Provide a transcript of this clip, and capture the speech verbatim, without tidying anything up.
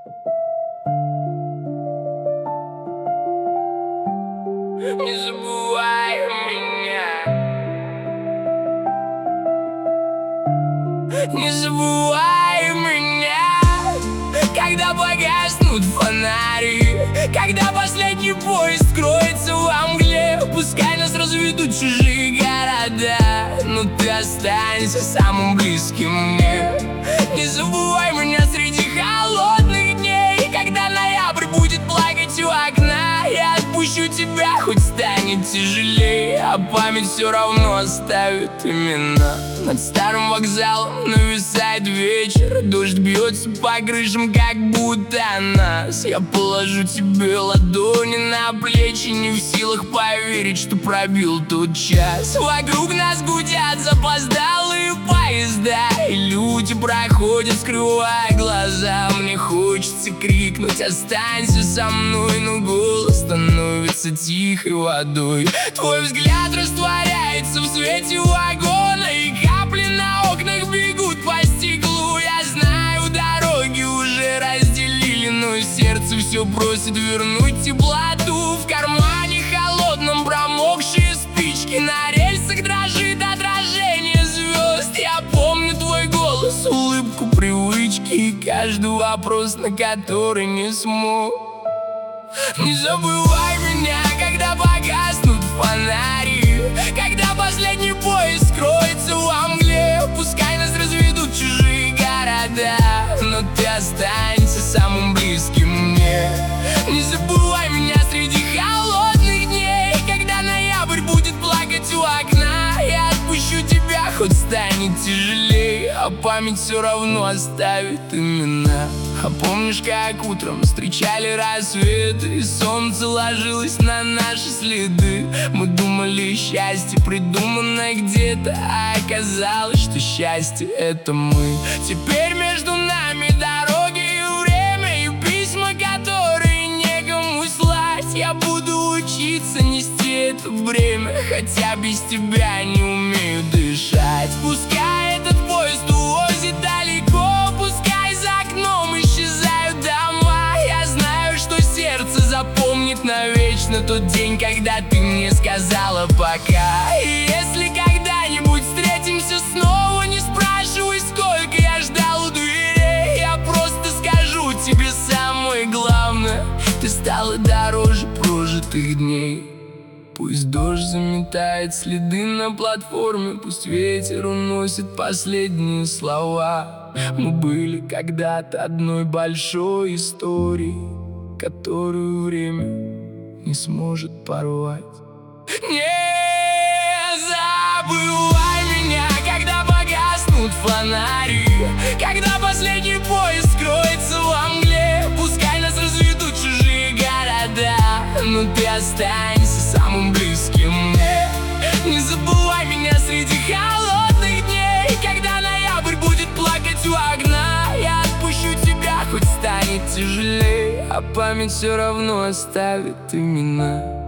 Не забывай меня, не забывай меня, когда погаснут фонари, когда последний поезд скроется во мгле. Пускай нас разведут чужие города, но ты останешься самым близким мне. Не забывай меня среди холодных дней, когда ноябрь будет плакать у окна. Я отпущу тебя, хоть станет тяжелее, а память все равно оставит имена. Над старым вокзалом нависает вечер, дождь бьется по крышам, как будто нас. Я положу тебе ладони на плечи, не в силах поверить, что пробил тот час. Вокруг нас гудят запоздалые поезда, и люди проходят, скрывая глаза. Мне хочется крикнуть: останься со мной, но голос становится тихой водой. Твой взгляд растворяется в свете вагона, и капли на окнах бегут по стеклу. Я знаю, дороги уже разделили, но сердце все просит вернуть теплоту. В кармане холодном промокшие спички, на рельсах дрожит отражение звезд. Я помню твой голос, улыбку, привычки и каждый вопрос, на который не смог. Не забывай меня, когда погаснут фонари, когда последний поезд скроется во мгле. Пускай нас разведут чужие города, но ты останешься самым близким мне. Не забывай меня среди холодных дней, когда ноябрь будет плакать у окна. Я отпущу тебя, хоть станет тяжелее, а память все равно оставит имена. А помнишь, как утром встречали рассветы, и солнце ложилось на наши следы? Мы думали, счастье придумано где-то, а оказалось, что счастье — это мы. Теперь между нами дороги и время, и письма, которые некому слать. Я буду учиться нести это бремя, хотя без тебя не умею дышать. Пускай этот поезд увозит далеко, пускай за окном исчезают дома. Я знаю, что сердце запомнит навечно тот день, когда ты мне сказала пока. И если когда-нибудь встретимся снова, не спрашивай, сколько я ждал у дверей. Я просто скажу тебе самое главное: ты стала дороже прожитых дней. Пусть дождь заметает следы на платформе, пусть ветер уносит последние слова. Мы были когда-то одной большой историей, которую время не сможет порвать. Не забывай меня, когда погаснут фонари, когда последний поезд скроется во мгле. Пускай нас разведут чужие города, но ты останешься самым близким мне. Не забывай меня среди холодных дней, когда ноябрь будет плакать у окна. Я отпущу тебя, хоть станет тяжелее, а память все равно оставит имена.